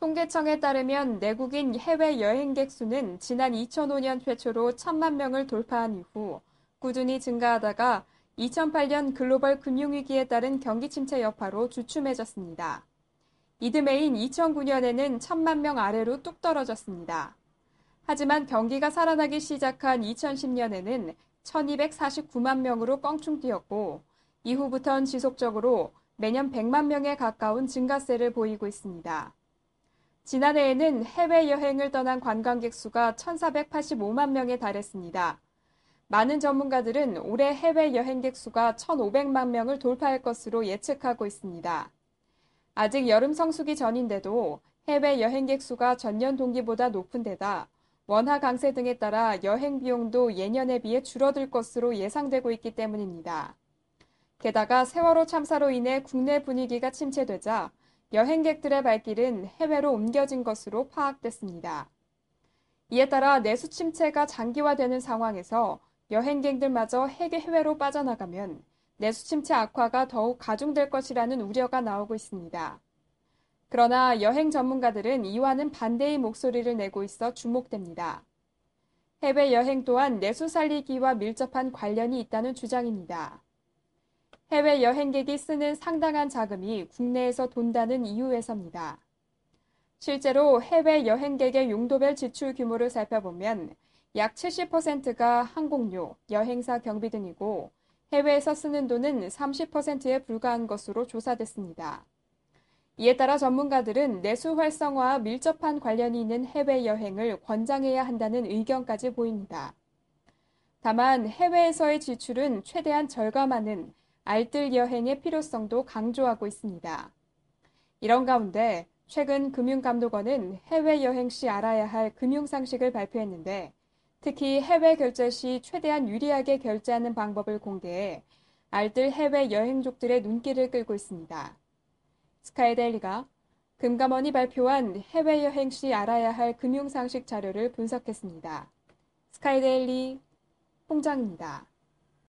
통계청에 따르면 내국인 해외 여행객 수는 지난 2005년 최초로 1,000만 명을 돌파한 이후 꾸준히 증가하다가 2008년 글로벌 금융위기에 따른 경기 침체 여파로 주춤해졌습니다. 이듬해인 2009년에는 1,000만 명 아래로 뚝 떨어졌습니다. 하지만 경기가 살아나기 시작한 2010년에는 1,249만 명으로 껑충 뛰었고 이후부터는 지속적으로 매년 100만 명에 가까운 증가세를 보이고 있습니다. 지난해에는 해외여행을 떠난 관광객 수가 1,485만 명에 달했습니다. 많은 전문가들은 올해 해외 여행객 수가 1,500만 명을 돌파할 것으로 예측하고 있습니다. 아직 여름 성수기 전인데도 해외 여행객 수가 전년 동기보다 높은 데다 원화 강세 등에 따라 여행 비용도 예년에 비해 줄어들 것으로 예상되고 있기 때문입니다. 게다가 세월호 참사로 인해 국내 분위기가 침체되자 여행객들의 발길은 해외로 옮겨진 것으로 파악됐습니다. 이에 따라 내수 침체가 장기화되는 상황에서 여행객들마저 해외로 빠져나가면 내수 침체 악화가 더욱 가중될 것이라는 우려가 나오고 있습니다. 그러나 여행 전문가들은 이와는 반대의 목소리를 내고 있어 주목됩니다. 해외여행 또한 내수 살리기와 밀접한 관련이 있다는 주장입니다. 해외 여행객이 쓰는 상당한 자금이 국내에서 돈다는 이유에서입니다. 실제로 해외 여행객의 용도별 지출 규모를 살펴보면 약 70%가 항공료, 여행사 경비 등이고 해외에서 쓰는 돈은 30%에 불과한 것으로 조사됐습니다. 이에 따라 전문가들은 내수 활성화와 밀접한 관련이 있는 해외여행을 권장해야 한다는 의견까지 보입니다. 다만 해외에서의 지출은 최대한 절감하는 알뜰 여행의 필요성도 강조하고 있습니다. 이런 가운데 최근 금융감독원은 해외여행 시 알아야 할 금융상식을 발표했는데 특히 해외 결제 시 최대한 유리하게 결제하는 방법을 공개해 알뜰 해외여행족들의 눈길을 끌고 있습니다. 스카이데일리가 금감원이 발표한 해외여행 시 알아야 할 금융상식 자료를 분석했습니다. 스카이데일리 홍정입니다.